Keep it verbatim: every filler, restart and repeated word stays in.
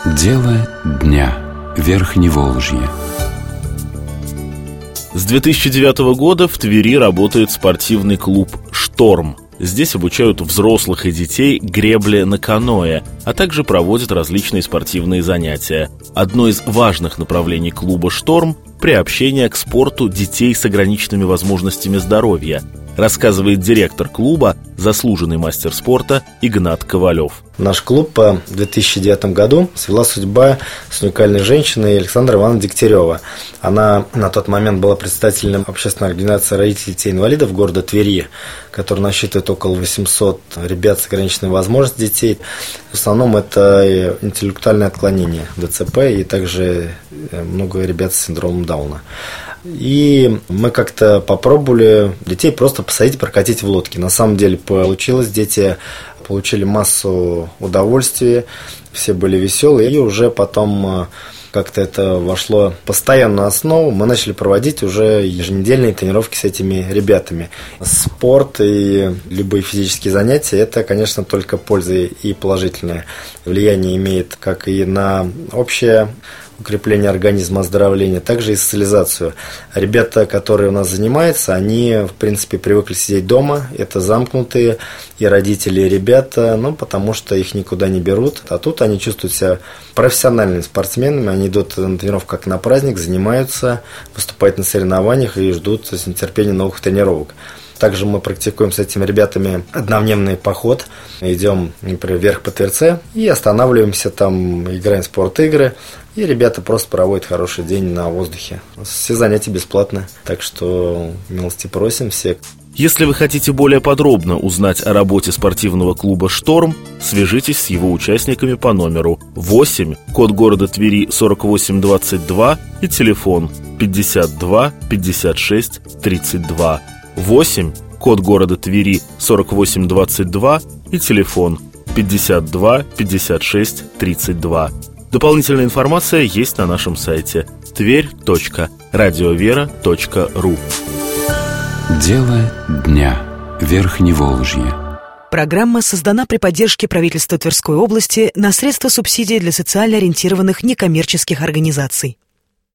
Дело дня. Верхневолжье. С две тысячи девятого года в Твери работает спортивный клуб «Шторм». Здесь обучают взрослых и детей гребле на каноэ, а также проводят различные спортивные занятия. Одно из важных направлений клуба «Шторм» – приобщение к спорту детей с ограниченными возможностями здоровья, рассказывает директор клуба, заслуженный мастер спорта Игнат Ковалев. Наш клуб в две тысячи девятом году свела судьба с уникальной женщиной Александрой Ивановной Дегтяревой. Она на тот момент была председателем общественной организации родителей детей-инвалидов города Твери, которая насчитывает около восемьсот ребят с ограниченными возможностями детей. В основном это интеллектуальное отклонение, ДЦП, и также много ребят с синдромом Дауна. И мы как-то попробовали детей просто посадить, прокатить в лодке. На самом деле получилось, дети получили массу удовольствия, все были веселые, и уже потом как-то это вошло в постоянную основу. Мы начали проводить уже еженедельные тренировки с этими ребятами. Спорт и любые физические занятия – это, конечно, только польза и положительное влияние имеет как и на общее укрепление организма, оздоровление, также и социализацию. Ребята, которые у нас занимаются, они, в принципе, привыкли сидеть дома, это замкнутые и родители, и ребята, ну, потому что их никуда не берут, а тут они чувствуют себя профессиональными спортсменами, они идут на тренировку как на праздник, занимаются, выступают на соревнованиях и ждут с нетерпением новых тренировок. Также мы практикуем с этими ребятами однодневный поход. Идем, например, вверх по Тверце и останавливаемся там, играем в спорт-игры. И ребята просто проводят хороший день на воздухе. Все занятия бесплатны, так что милости просим всех. Если вы хотите более подробно узнать о работе спортивного клуба «Шторм», свяжитесь с его участниками по номеру восемь, код города Твери сорок восемь двадцать два и телефон пятьдесят два пятьдесят шесть тридцать два. восемь, код города Твери сорок восемь двадцать два и телефон пятьдесят два пятьдесят шесть тридцать два. Дополнительная информация есть на нашем сайте тверь точка радиовера точка ру. Дело дня. Верхневолжье. Программа создана при поддержке правительства Тверской области на средства субсидий для социально ориентированных некоммерческих организаций.